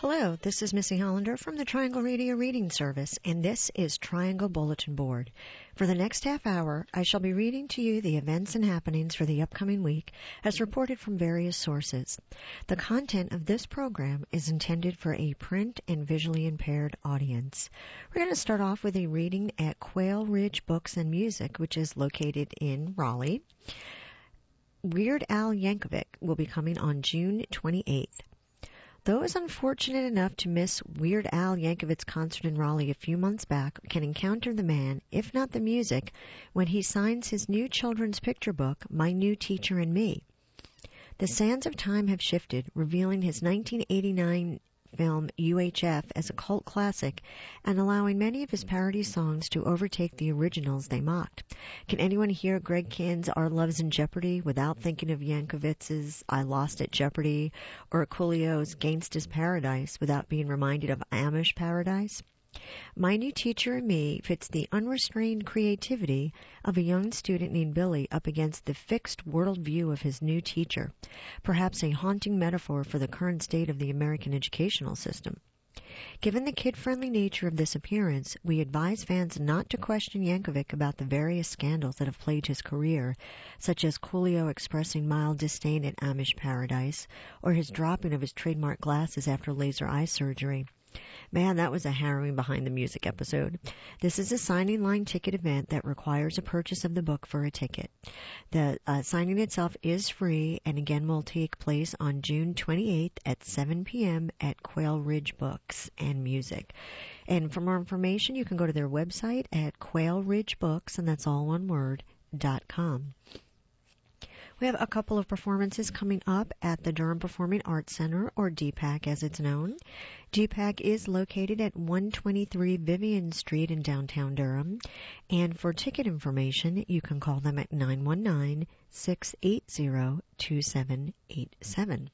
Hello, this is Missy Hollander from the Triangle Radio Reading Service, and this is Triangle Bulletin Board. For the next half hour, I shall be reading to you the events and happenings for the upcoming week as reported from various sources. The content of this program is intended for a print and visually impaired audience. We're going to start off with a reading at Quail Ridge Books and Music, which is located in Raleigh. Weird Al Yankovic will be coming on June 28th. Those unfortunate enough to miss Weird Al Yankovic's concert in Raleigh a few months back can encounter the man, if not the music, when he signs his new children's picture book, My New Teacher and Me. The sands of time have shifted, revealing his 1989 film UHF as a cult classic and allowing many of his parody songs to overtake the originals they mocked. Can anyone hear Greg Kihn's Our Love's in Jeopardy without thinking of Yankovic's I Lost at Jeopardy or Coolio's Gangsta's Paradise without being reminded of Amish Paradise? My New Teacher and Me fits the unrestrained creativity of a young student named Billy up against the fixed worldview of his new teacher, perhaps a haunting metaphor for the current state of the American educational system. Given the kid-friendly nature of this appearance, we advise fans not to question Yankovic about the various scandals that have plagued his career, such as Coolio expressing mild disdain at Amish Paradise, or his dropping of his trademark glasses after laser eye surgery. Man, that was a harrowing behind the music episode. This is a signing line ticket event that requires a purchase of the book for a ticket. The signing itself is free and again will take place on June 28th at 7 p.m. at Quail Ridge Books and Music. And for more information, you can go to their website at quailridgebooks, and that's all one word, .com. We have a couple of performances coming up at the Durham Performing Arts Center, or DPAC as it's known. DPAC is located at 123 Vivian Street in downtown Durham. And for ticket information, you can call them at 919-680-2787.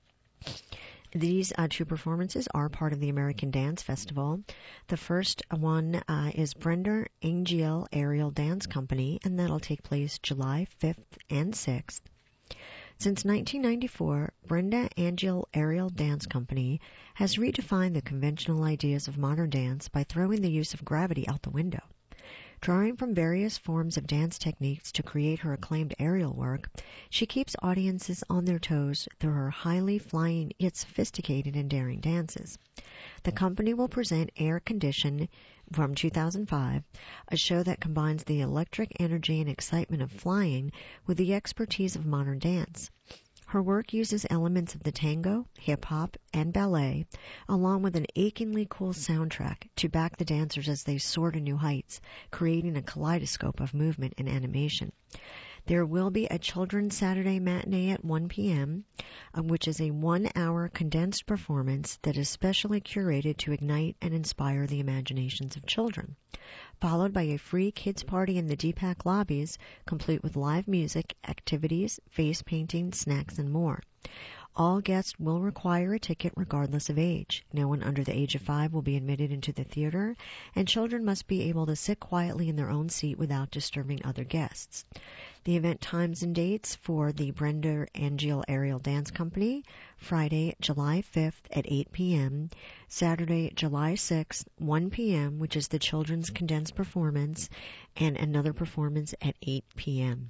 These two performances are part of the American Dance Festival. The first one is Brenda Angiel Aerial Dance Company, and that'll take place July 5th and 6th. Since 1994, Brenda Angiel Aerial Dance Company has redefined the conventional ideas of modern dance by throwing the use of gravity out the window. Drawing from various forms of dance techniques to create her acclaimed aerial work, she keeps audiences on their toes through her highly flying yet sophisticated and daring dances. The company will present Air Condition from 2005, a show that combines the electric energy and excitement of flying with the expertise of modern dance. Her work uses elements of the tango, hip-hop, and ballet, along with an achingly cool soundtrack to back the dancers as they soar to new heights, creating a kaleidoscope of movement and animation. There will be a Children's Saturday matinee at 1 p.m., which is a 1-hour condensed performance that is specially curated to ignite and inspire the imaginations of children, followed by a free kids party in the DPAC lobbies, complete with live music, activities, face painting, snacks, and more. All guests will require a ticket regardless of age. No one under the age of 5 will be admitted into the theater, and children must be able to sit quietly in their own seat without disturbing other guests. The event times and dates for the Brenda Angiel Aerial Dance Company: Friday, July 5th at 8 p.m., Saturday, July 6th, 1 p.m., which is the children's condensed performance, and another performance at 8 p.m.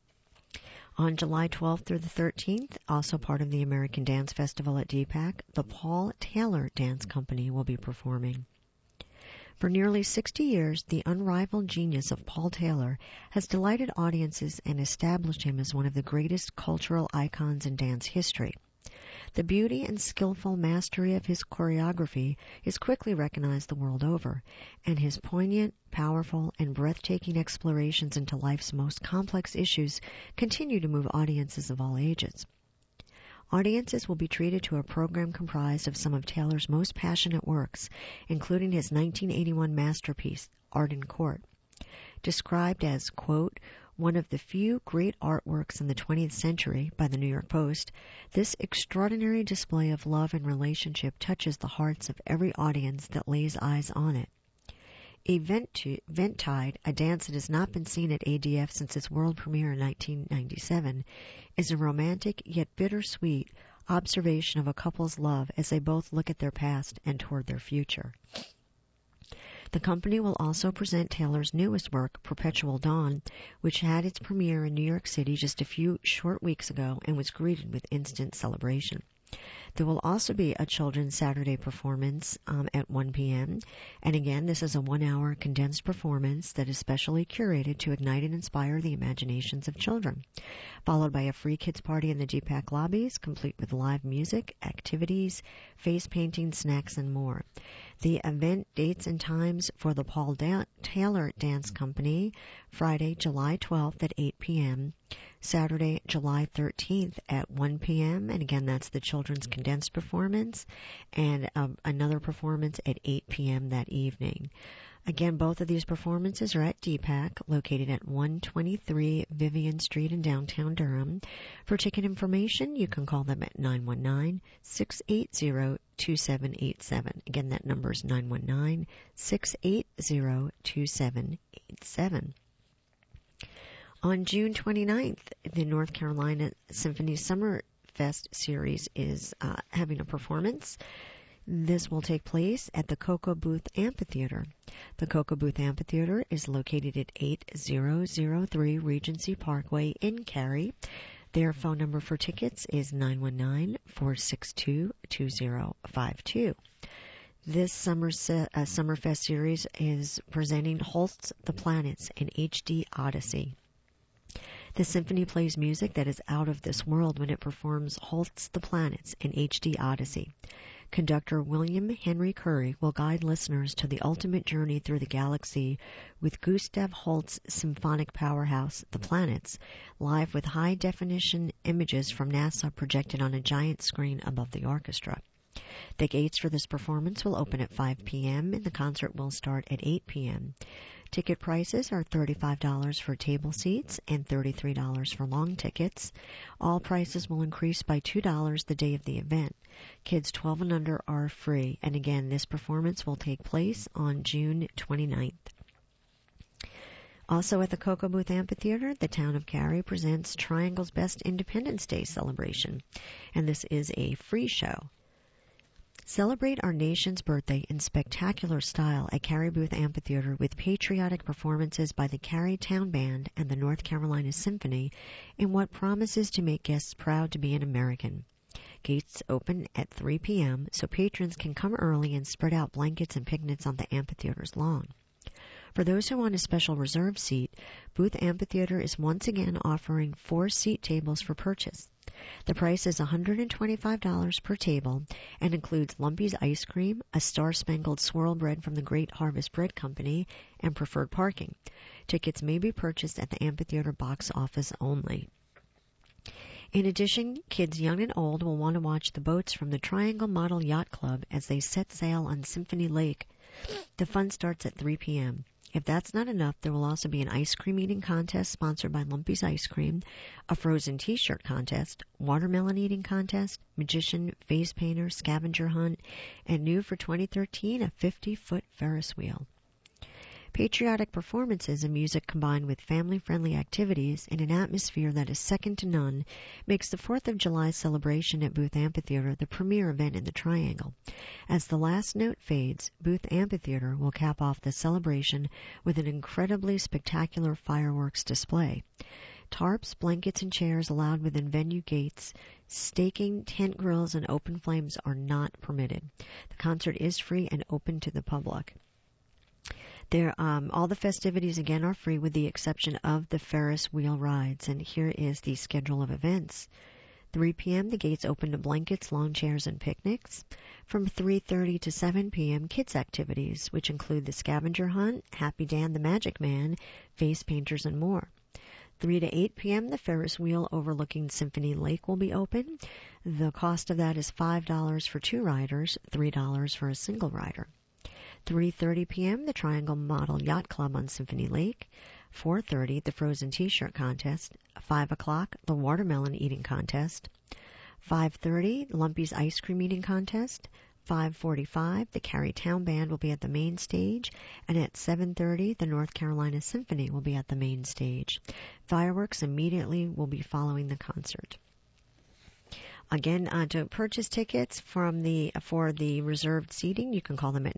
On July 12th through the 13th, also part of the American Dance Festival at DPAC, the Paul Taylor Dance Company will be performing. For nearly 60 years, the unrivaled genius of Paul Taylor has delighted audiences and established him as one of the greatest cultural icons in dance history. The beauty and skillful mastery of his choreography is quickly recognized the world over, and his poignant, powerful, and breathtaking explorations into life's most complex issues continue to move audiences of all ages. Audiences will be treated to a program comprised of some of Taylor's most passionate works, including his 1981 masterpiece, Arden Court. Described as, quote, one of the few great artworks in the 20th century by the New York Post, this extraordinary display of love and relationship touches the hearts of every audience that lays eyes on it. Eventide, a dance that has not been seen at ADF since its world premiere in 1997, is a romantic yet bittersweet observation of a couple's love as they both look at their past and toward their future. The company will also present Taylor's newest work, Perpetual Dawn, which had its premiere in New York City just a few short weeks ago and was greeted with instant celebration. There will also be a children's Saturday performance at 1 p.m. And again, this is a 1-hour condensed performance that is specially curated to ignite and inspire the imaginations of children, followed by a free kids party in the GPAC lobbies, complete with live music, activities, face painting, snacks, and more. The event dates and times for the Paul Taylor Dance Company, Friday, July 12th at 8 p.m., Saturday, July 13th at 1 p.m., and again, that's the children's condensed performance, and another performance at 8 p.m. that evening. Again, both of these performances are at DPAC, located at 123 Vivian Street in downtown Durham. For ticket information, you can call them at 919-680-2787. Again, that number is 919-680-2787. On June 29th, the North Carolina Symphony Summer Fest series is having a performance. This will take place at the Cocoa Booth Amphitheater. The Cocoa Booth Amphitheater is located at 8003 Regency Parkway in Cary. Their phone number for tickets is 919-462-2052. This Summerfest series is presenting Holst the Planets in HD Odyssey. The symphony plays music that is out of this world when it performs Holst the Planets in HD Odyssey. Conductor William Henry Curry will guide listeners to the ultimate journey through the galaxy with Gustav Holst's symphonic powerhouse, The Planets, live with high-definition images from NASA projected on a giant screen above the orchestra. The gates for this performance will open at 5 p.m. and the concert will start at 8 p.m. Ticket prices are $35 for table seats and $33 for long tickets. All prices will increase by $2 the day of the event. Kids 12 and under are free. And again, this performance will take place on June 29th. Also at the Cocoa Booth Amphitheater, the town of Cary presents Triangle's Best Independence Day celebration. And this is a free show. Celebrate our nation's birthday in spectacular style at Cary Booth Amphitheater with patriotic performances by the Cary Town Band and the North Carolina Symphony in what promises to make guests proud to be an American. Gates open at 3 p.m. so patrons can come early and spread out blankets and picnics on the amphitheater's lawn. For those who want a special reserved seat, Booth Amphitheater is once again offering 4 seat tables for purchase. The price is $125 per table and includes Lumpy's ice cream, a star-spangled swirl bread from the Great Harvest Bread Company, and preferred parking. Tickets may be purchased at the amphitheater box office only. In addition, kids young and old will want to watch the boats from the Triangle Model Yacht Club as they set sail on Symphony Lake. The fun starts at 3 p.m. If that's not enough, there will also be an ice cream eating contest sponsored by Lumpy's Ice Cream, a frozen t-shirt contest, watermelon eating contest, magician, face painter, scavenger hunt, and new for 2013, a 50-foot Ferris wheel. Patriotic performances and music combined with family-friendly activities in an atmosphere that is second to none makes the 4th of July celebration at Booth Amphitheater the premier event in the Triangle. As the last note fades, Booth Amphitheater will cap off the celebration with an incredibly spectacular fireworks display. Tarps, blankets, and chairs allowed within venue gates. Staking, tent grills, and open flames are not permitted. The concert is free and open to the public. All the festivities, again, are free with the exception of the Ferris wheel rides. And here is the schedule of events. 3 p.m., the gates open to blankets, lawn chairs, and picnics. From 3:30 to 7 p.m., kids' activities, which include the scavenger hunt, Happy Dan the Magic Man, face painters, and more. 3 to 8 p.m., the Ferris wheel overlooking Symphony Lake will be open. The cost of that is $5 for 2 riders, $3 for a single rider. 3:30 p.m., the Triangle Model Yacht Club on Symphony Lake. 4:30, the Frozen T-shirt contest. 5 o'clock, the Watermelon eating contest. 5:30, Lumpy's ice cream eating contest. 5:45, the Cary Town Band will be at the main stage. And at 7:30, the North Carolina Symphony will be at the main stage. Fireworks immediately will be following the concert. Again, to purchase tickets for the reserved seating, you can call them at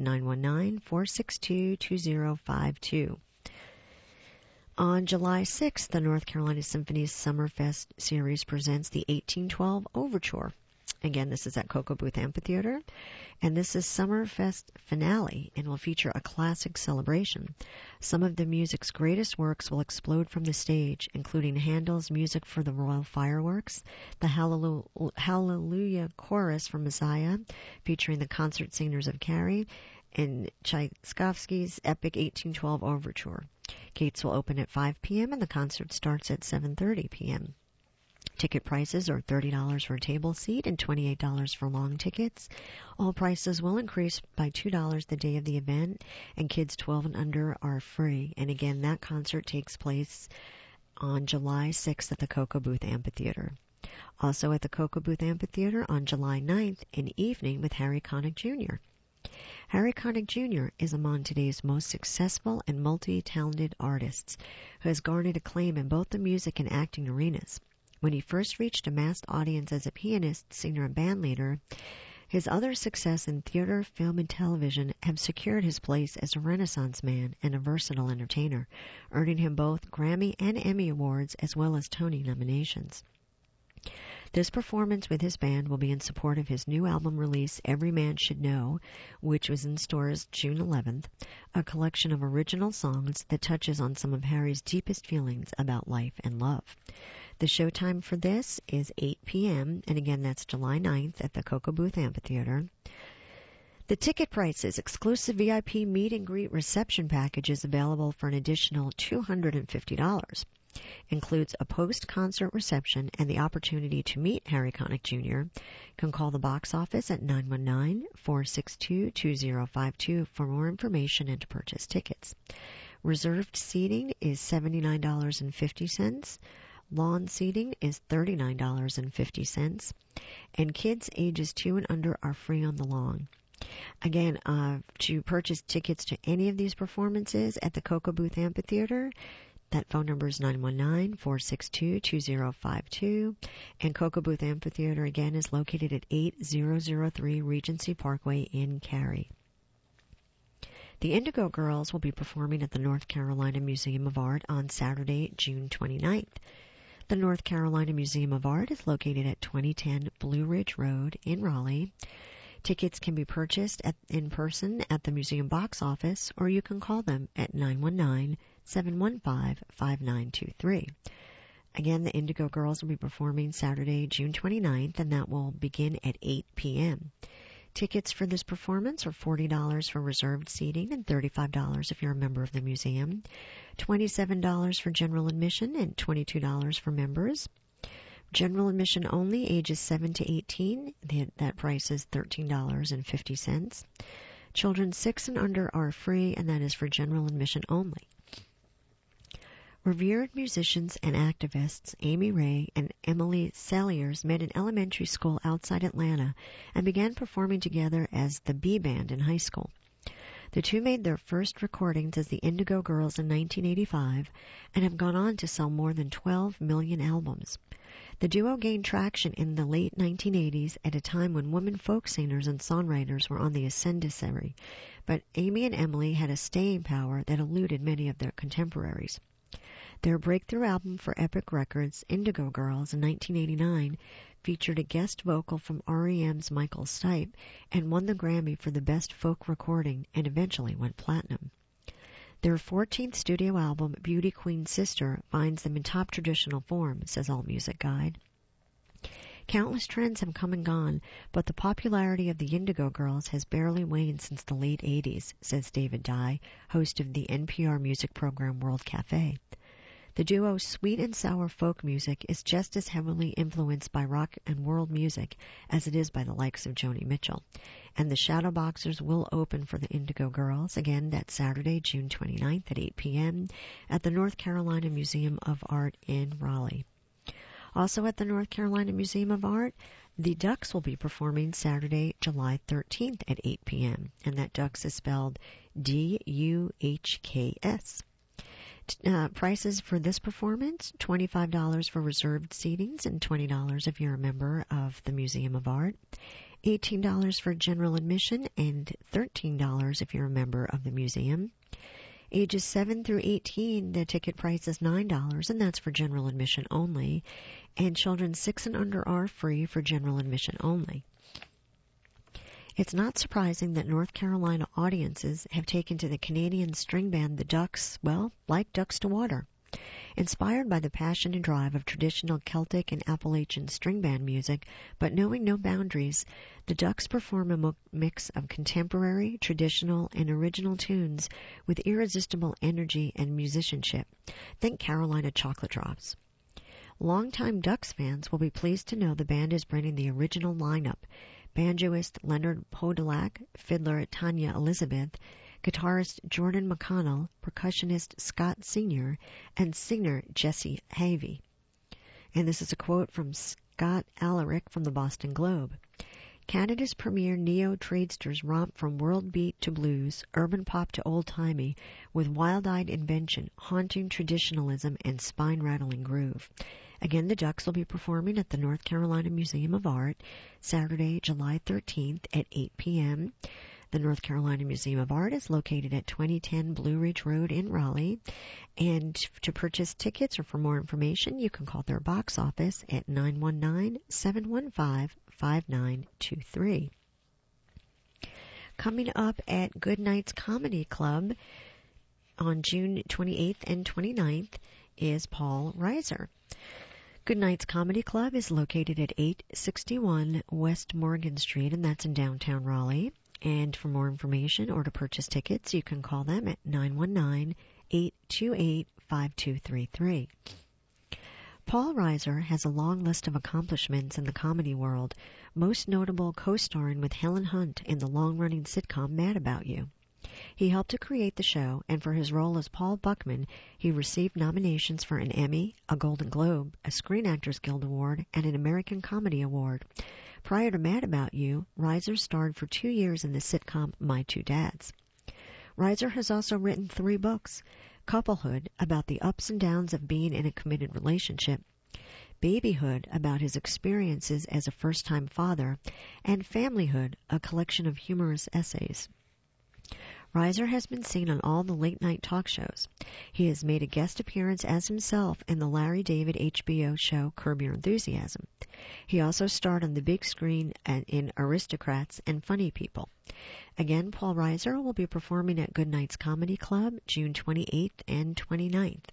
919-462-2052. On July 6th, the North Carolina Symphony's Summerfest series presents the 1812 Overture. Again, this is at Cocoa Booth Amphitheater, and this is Summerfest finale and will feature a classic celebration. Some of the music's greatest works will explode from the stage, including Handel's music for the Royal Fireworks, the Hallelujah Chorus from Messiah, featuring the concert singers of Carrie, and Tchaikovsky's epic 1812 Overture. Gates will open at 5 p.m. and the concert starts at 7:30 p.m. Ticket prices are $30 for a table seat and $28 for long tickets. All prices will increase by $2 the day of the event, and kids 12 and under are free. And again, that concert takes place on July 6th at the Cocoa Booth Amphitheater. Also at the Cocoa Booth Amphitheater on July 9th, an evening with Harry Connick Jr. Harry Connick Jr. is among today's most successful and multi-talented artists, who has garnered acclaim in both the music and acting arenas. When he first reached a mass audience as a pianist, singer, and bandleader, his other success in theater, film, and television have secured his place as a Renaissance man and a versatile entertainer, earning him both Grammy and Emmy Awards as well as Tony nominations. This performance with his band will be in support of his new album release, Every Man Should Know, which was in stores June 11th, a collection of original songs that touches on some of Harry's deepest feelings about life and love. The showtime for this is 8 p.m., and again, that's July 9th at the Cocoa Booth Amphitheater. The ticket prices, exclusive VIP meet and greet reception packages available for an additional $250. Includes a post-concert reception and the opportunity to meet Harry Connick Jr. You can call the box office at 919-462-2052 for more information and to purchase tickets. Reserved seating is $79.50. Lawn seating is $39.50. And kids ages 2 and under are free on the lawn. Again, to purchase tickets to any of these performances at the Cocoa Booth Amphitheater, that phone number is 919-462-2052. And Cocoa Booth Amphitheater, again, is located at 8003 Regency Parkway in Cary. The Indigo Girls will be performing at the North Carolina Museum of Art on Saturday, June 29th. The North Carolina Museum of Art is located at 2010 Blue Ridge Road in Raleigh. Tickets can be purchased in person at the museum box office, or you can call them at 919-715-5923. Again, the Indigo Girls will be performing Saturday, June 29th, and that will begin at 8 p.m. Tickets for this performance are $40 for reserved seating and $35 if you're a member of the museum, $27 for general admission and $22 for members. General admission only, ages 7 to 18. That price is $13.50. Children 6 and under are free, and that is for general admission only. Revered musicians and activists Amy Ray and Emily Saliers met in elementary school outside Atlanta and began performing together as the B Band in high school. The two made their first recordings as the Indigo Girls in 1985 and have gone on to sell more than 12 million albums. The duo gained traction in the late 1980s at a time when women folk singers and songwriters were on the ascendancy, but Amy and Emily had a staying power that eluded many of their contemporaries. Their breakthrough album for Epic Records, Indigo Girls, in 1989, featured a guest vocal from R.E.M.'s Michael Stipe and won the Grammy for the Best Folk Recording and eventually went platinum. Their 14th studio album, Beauty Queen Sister, finds them in top traditional form, says AllMusic Guide. Countless trends have come and gone, but the popularity of the Indigo Girls has barely waned since the late 80s, says David Dye, host of the NPR music program World Cafe. The duo's sweet and sour folk music is just as heavily influenced by rock and world music as it is by the likes of Joni Mitchell. And the Shadowboxers will open for the Indigo Girls, again, that Saturday, June 29th at 8 p.m. at the North Carolina Museum of Art in Raleigh. Also at the North Carolina Museum of Art, the Ducks will be performing Saturday, July 13th at 8 p.m. And that Ducks is spelled D-U-H-K-S. Prices for this performance, $25 for reserved seatings and $20 if you're a member of the Museum of Art, $18 for general admission and $13 if you're a member of the museum. Ages 7 through 18, the ticket price is $9, and that's for general admission only, and children 6 and under are free for general admission only. It's not surprising that North Carolina audiences have taken to the Canadian string band The Ducks, well, like ducks to water. Inspired by the passion and drive of traditional Celtic and Appalachian string band music, but knowing no boundaries, the Ducks perform a mix of contemporary, traditional, and original tunes with irresistible energy and musicianship. Think Carolina Chocolate Drops. Longtime Ducks fans will be pleased to know the band is bringing the original lineup: banjoist Leonard Podolak, fiddler Tanya Elizabeth, guitarist Jordan McConnell, percussionist Scott Sr., and singer Jesse Havey. And this is a quote from Scott Alaric from the Boston Globe. Canada's premier neo-tradesters romp from world beat to blues, urban pop to old-timey, with wild-eyed invention, haunting traditionalism, and spine-rattling groove. Again, the Ducks will be performing at the North Carolina Museum of Art Saturday, July 13th at 8 p.m. The North Carolina Museum of Art is located at 2010 Blue Ridge Road in Raleigh. And to purchase tickets or for more information, you can call their box office at 919-715-5923. Coming up at Goodnight's Comedy Club on June 28th and 29th is Paul Reiser. Goodnight's Comedy Club is located at 861 West Morgan Street, and that's in downtown Raleigh. And for more information or to purchase tickets, you can call them at 919-828-5233. Paul Reiser has a long list of accomplishments in the comedy world, most notable co-starring with Helen Hunt in the long-running sitcom Mad About You. He helped to create the show, and for his role as Paul Buckman, he received nominations for an Emmy, a Golden Globe, a Screen Actors Guild Award, and an American Comedy Award. Prior to Mad About You, Reiser starred for 2 years in the sitcom My Two Dads. Reiser has also written 3 books: Couplehood, about the ups and downs of being in a committed relationship; Babyhood, about his experiences as a first-time father; and Familyhood, a collection of humorous essays. Reiser has been seen on all the late-night talk shows. He has made a guest appearance as himself in the Larry David HBO show Curb Your Enthusiasm. He also starred on the big screen in Aristocrats and Funny People. Again, Paul Reiser will be performing at Goodnight's Comedy Club June 28th and 29th.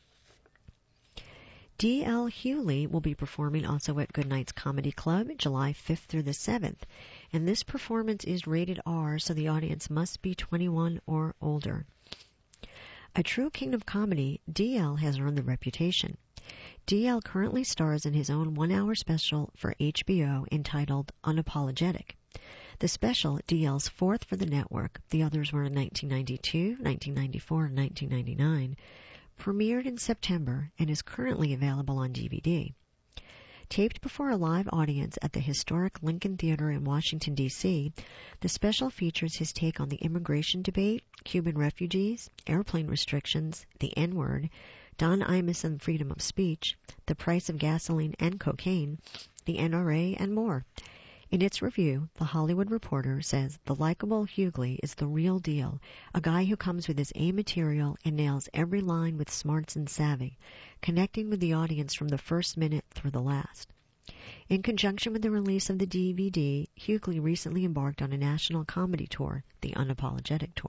D.L. Hughley will be performing also at Goodnight's Comedy Club July 5th through the 7th. And this performance is rated R, so the audience must be 21 or older. A true king of comedy, D.L. has earned the reputation. D.L. currently stars in his own 1-hour special for HBO entitled Unapologetic. The special, D.L.'s 4th for the network, the others were in 1992, 1994, and 1999, premiered in September and is currently available on DVD. Taped before a live audience at the historic Lincoln Theater in Washington, D.C., the special features his take on the immigration debate, Cuban refugees, airplane restrictions, the N-word, Don Imus and freedom of speech, the price of gasoline and cocaine, the NRA, and more. In its review, The Hollywood Reporter says the likable Hughley is the real deal, a guy who comes with his A material and nails every line with smarts and savvy, connecting with the audience from the first minute through the last. In conjunction with the release of the DVD, Hughley recently embarked on a national comedy tour, the Unapologetic Tour.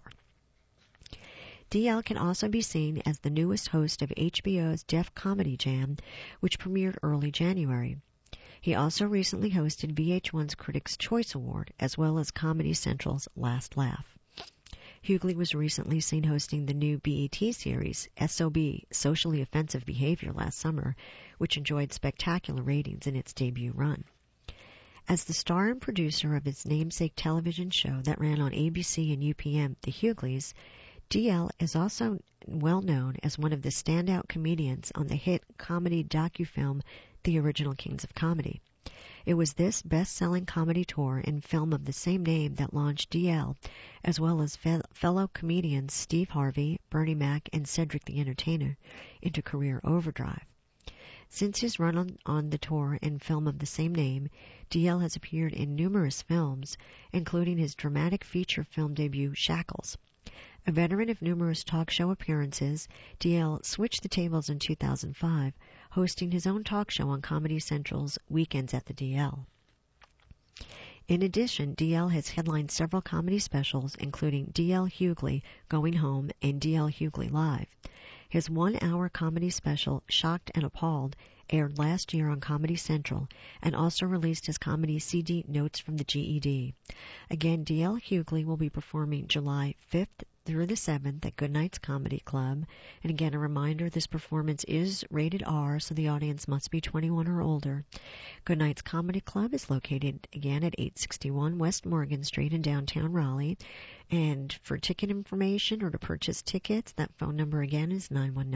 DL can also be seen as the newest host of HBO's Def Comedy Jam, which premiered early January. He also recently hosted VH1's Critics' Choice Award, as well as Comedy Central's Last Laugh. Hughley was recently seen hosting the new BET series, SOB, Socially Offensive Behavior, last summer, which enjoyed spectacular ratings in its debut run. As the star and producer of his namesake television show that ran on ABC and UPN, The Hughleys, DL is also well known as one of the standout comedians on the hit comedy docufilm The Original Kings of Comedy. It was this best-selling comedy tour and film of the same name that launched DL, as well as fellow comedians Steve Harvey, Bernie Mac, and Cedric the Entertainer, into career overdrive. Since his run on the tour and film of the same name, DL has appeared in numerous films, including his dramatic feature film debut, Shackles. A veteran of numerous talk show appearances, DL switched the tables in 2005, hosting his own talk show on Comedy Central's Weekends at the DL. In addition, DL has headlined several comedy specials, including DL Hughley Going Home and DL Hughley Live. His one-hour comedy special, Shocked and Appalled, aired last year on Comedy Central and also released his comedy CD Notes from the GED. Again, DL Hughley will be performing July 5th through the 7th at Goodnight's Comedy Club. And again, a reminder, this performance is rated R, so the audience must be 21 or older. Goodnight's Comedy Club is located, again, at 861 West Morgan Street in downtown Raleigh. And for ticket information or to purchase tickets, that phone number again is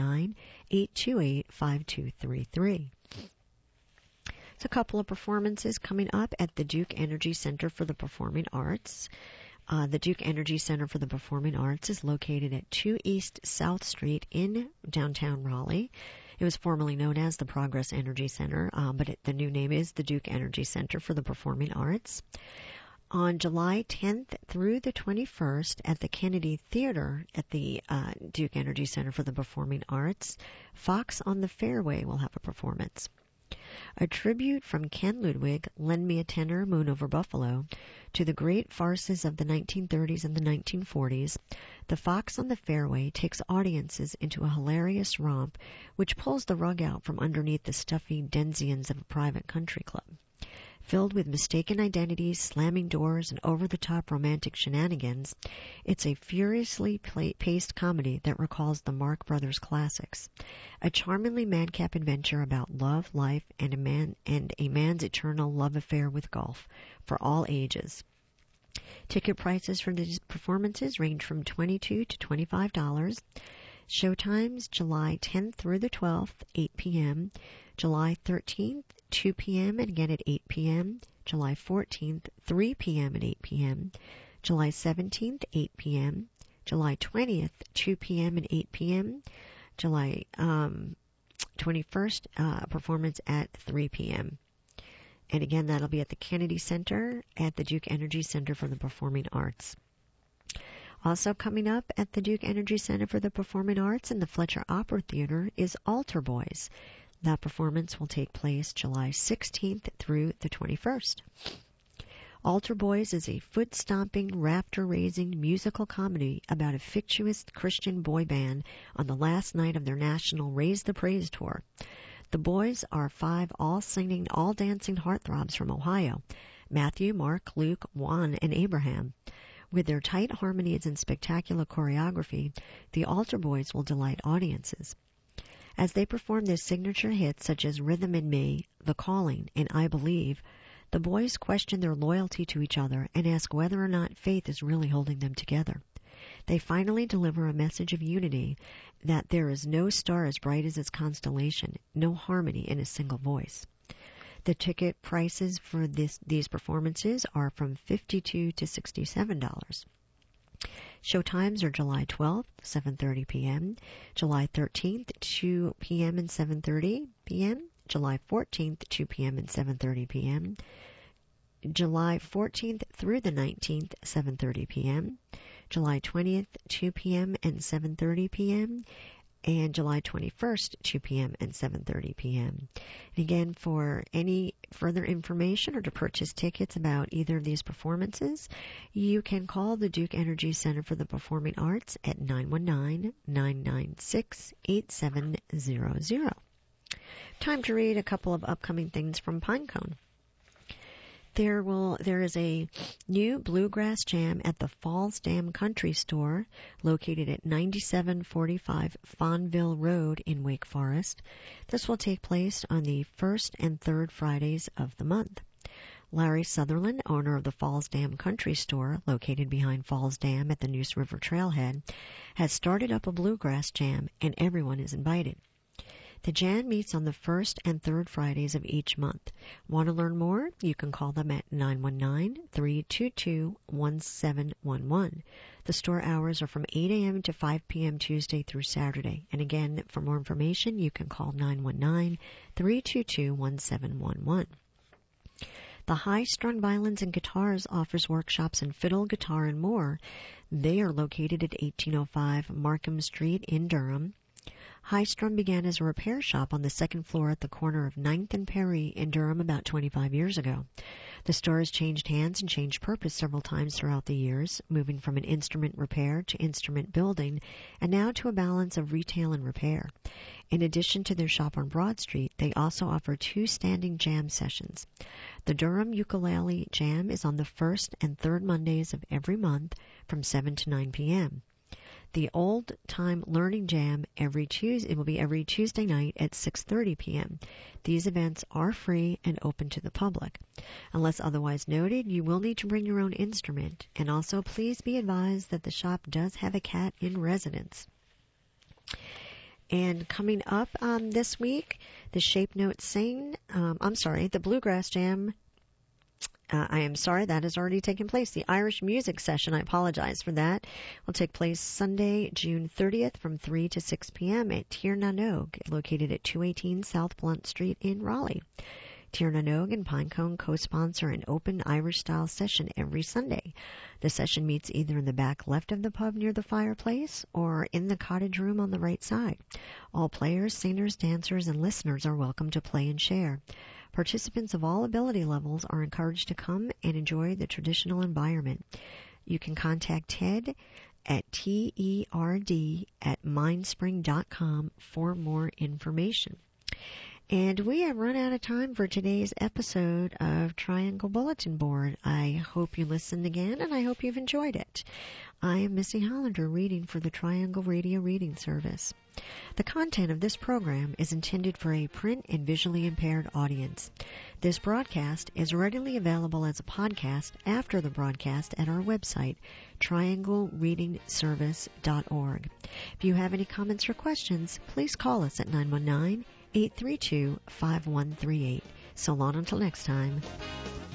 919-828-5233. So a couple of performances coming up at the Duke Energy Center for the Performing Arts. The Duke Energy Center for the Performing Arts is located at 2 East South Street in downtown Raleigh. It was formerly known as the Progress Energy Center, but the new name is the Duke Energy Center for the Performing Arts. On July 10th through the 21st at the Kennedy Theater at the Duke Energy Center for the Performing Arts, Fox on the Fairway will have a performance. A tribute from Ken Ludwig, Lend Me a Tenor, Moon Over Buffalo, to the great farces of the 1930s and the 1940s, the Fox on the Fairway takes audiences into a hilarious romp which pulls the rug out from underneath the stuffy denizens of a private country club. Filled with mistaken identities, slamming doors, and over-the-top romantic shenanigans, it's a furiously paced comedy that recalls the Marx Brothers classics. A charmingly madcap adventure about love, life, and a man's eternal love affair with golf for all ages. Ticket prices for these performances range from $22 to $25. Showtimes July 10th through the 12th, 8 p.m., July 13th, 2 p.m. and again at 8 p.m., July 14th, 3 p.m. and 8 p.m., July 17th, 8 p.m., July 20th, 2 p.m. and 8 p.m., July 21st, performance at 3 p.m. And again, that'll be at the Kennedy Center at the Duke Energy Center for the Performing Arts. Also coming up at the Duke Energy Center for the Performing Arts and the Fletcher Opera Theater is Altar Boys. That performance will take place July 16th through the 21st. Altar Boys is a foot-stomping, rafter-raising musical comedy about a fictitious Christian boy band on the last night of their national Raise the Praise tour. The boys are 5 all-singing, all-dancing heartthrobs from Ohio: Matthew, Mark, Luke, Juan, and Abraham. With their tight harmonies and spectacular choreography, the Altar Boys will delight audiences. As they perform their signature hits such as Rhythm in Me, The Calling, and I Believe, the boys question their loyalty to each other and ask whether or not faith is really holding them together. They finally deliver a message of unity, that there is no star as bright as its constellation, no harmony in a single voice. The ticket prices for these performances are from $52 to $67. Showtimes are July 12th, 7:30 p.m., July 13th, 2 p.m. and 7:30 p.m., July 14th, 2 p.m. and 7:30 p.m., July 14th through the 19th, 7:30 p.m., July 20th, 2 p.m. and 7:30 p.m., and July 21st, 2 p.m. and 7:30 p.m. And again, for any further information or to purchase tickets about either of these performances, you can call the Duke Energy Center for the Performing Arts at 919-996-8700. Time to read a couple of upcoming things from Pinecone. There is a new bluegrass jam at the Falls Dam Country Store, located at 9745 Fawnville Road in Wake Forest. This will take place on the first and third Fridays of the month. Larry Sutherland, owner of the Falls Dam Country Store, located behind Falls Dam at the Neuse River Trailhead, has started up a bluegrass jam, and everyone is invited. The Jam meets on the first and third Fridays of each month. Want to learn more? You can call them at 919-322-1711. The store hours are from 8 a.m. to 5 p.m. Tuesday through Saturday. And again, for more information, you can call 919-322-1711. The High Strung Violins and Guitars offers workshops in fiddle, guitar, and more. They are located at 1805 Markham Street in Durham. High Strung began as a repair shop on the second floor at the corner of 9th and Perry in Durham about 25 years ago. The store has changed hands and changed purpose several times throughout the years, moving from an instrument repair to instrument building, and now to a balance of retail and repair. In addition to their shop on Broad Street, they also offer 2 standing jam sessions. The Durham Ukulele Jam is on the first and third Mondays of every month from 7 to 9 p.m. The Old Time Learning Jam it will be every Tuesday night at 6:30 p.m. These events are free and open to the public. Unless otherwise noted, you will need to bring your own instrument, and also please be advised that the shop does have a cat in residence. And coming up this week, the Shape Note the Bluegrass Jam. I am sorry, that has already taken place. The Irish Music Session, I apologize for that, will take place Sunday, June 30th from 3 to 6 p.m. at Tir na Nog, located at 218 South Blunt Street in Raleigh. Tir na Nog and Pinecone co-sponsor an open Irish-style session every Sunday. The session meets either in the back left of the pub near the fireplace or in the cottage room on the right side. All players, singers, dancers, and listeners are welcome to play and share. Participants of all ability levels are encouraged to come and enjoy the traditional environment. You can contact Ted at TERD@mindspring.com for more information. And we have run out of time for today's episode of Triangle Bulletin Board. I hope you listened again, and I hope you've enjoyed it. I am Missy Hollander, reading for the Triangle Radio Reading Service. The content of this program is intended for a print and visually impaired audience. This broadcast is readily available as a podcast after the broadcast at our website, trianglereadingservice.org. If you have any comments or questions, please call us at 919-832-5138. So long until next time.